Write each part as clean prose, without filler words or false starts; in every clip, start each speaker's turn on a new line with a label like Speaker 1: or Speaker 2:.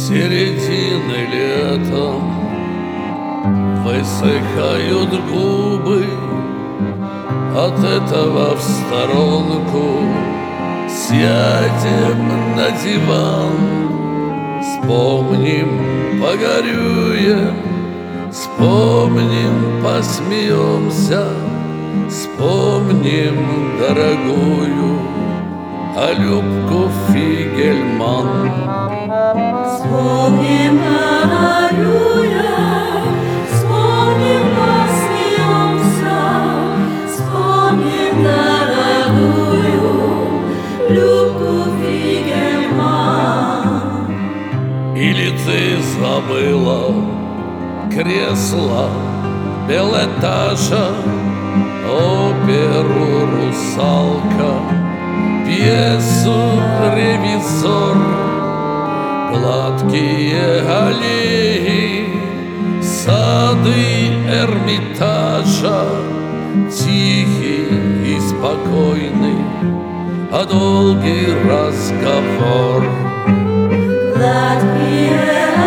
Speaker 1: Середины летом высыхают губы, от этого в сторонку сядем на диван. Вспомним, погорюем, вспомним, посмеемся, вспомним дорогую Любку Фигельман.
Speaker 2: Вспомним, погорюем, вспомним, посмеемся, вспомним дорогую Любку Фигельман.
Speaker 1: Или ты забыла кресло Белэтажа, оперу «Русалка», пьесу «Ревизор», гладкие аллеи, сады Эрмитажа, тихий и спокойный, а долгий разговор.
Speaker 2: Гладкие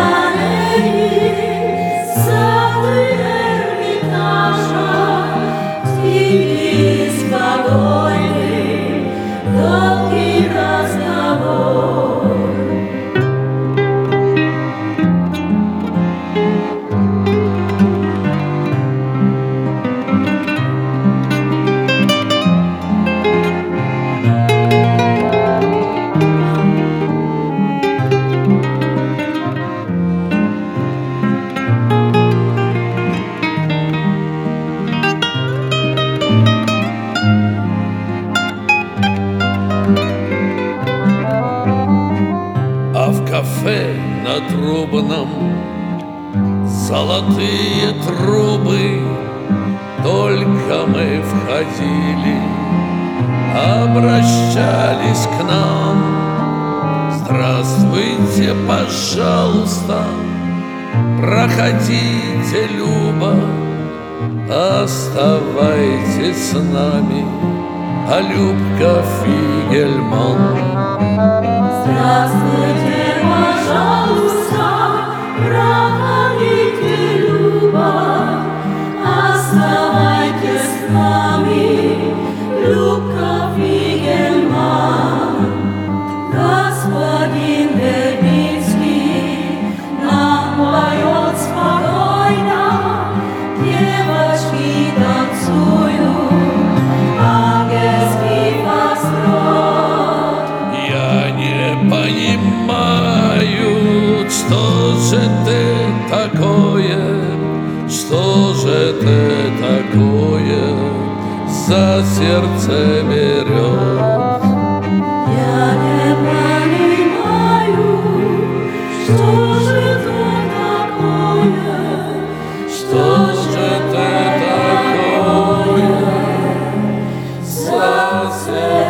Speaker 2: аллеи, сады Эрмитажа, тихий и спокойный, долгий разговор.
Speaker 1: А в кафе на Трубном золотые трубы, только мы входили, обращались к нам: здравствуйте, пожалуйста, проходите, Люба, оставайтесь с нами, Любка Фигельман.
Speaker 2: Здравствуйте, пожалуйста, проходите, Люба, оставайтесь с нами, Любка Фигельман. Господин Вербицкий нам поет спокойно, девочки танцуют ангельский фокстрот.
Speaker 1: Я не понимаю, что же ты такое, что же ты такое за сердце берет.
Speaker 2: Я не понимаю, что же это такое, что же это такое за сердце.